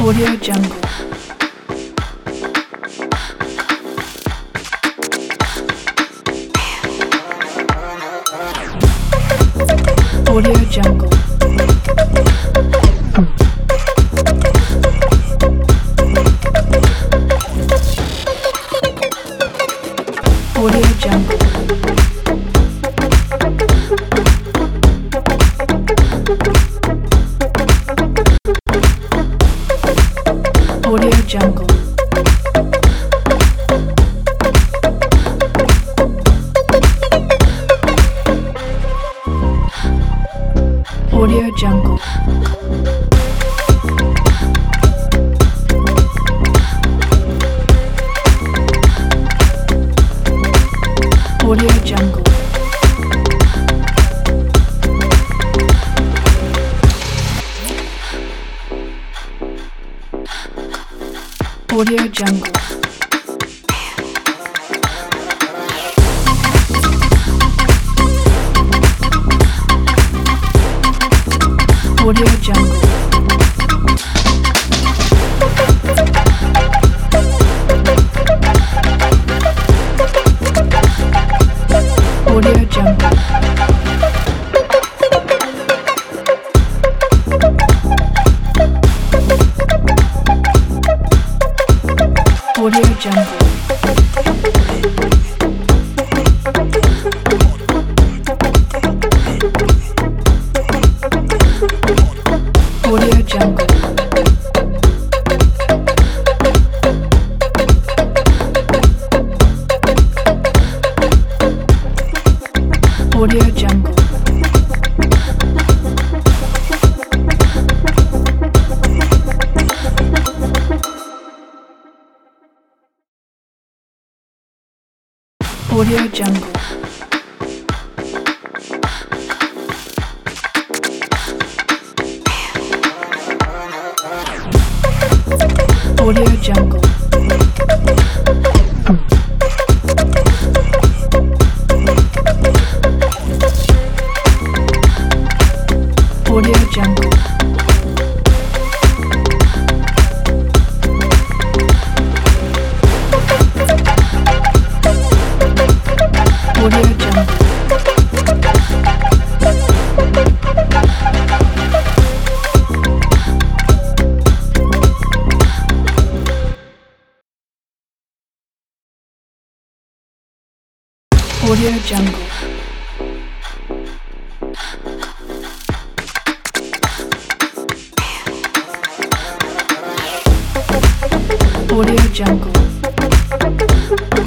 Audio Jungle. Audio Jungle. Audio Jungle. Audio Jungle. Audio Jungle. Audio Jungle. Audio Jungle. Audio Jungle. Audio Jungle. Audio Jungle. Audio Jungle. Audio Jungle. Audio Jungle. Audio Jungle. Audio Jungle. Audio Jungle. Audio Jungle. Audio Jungle.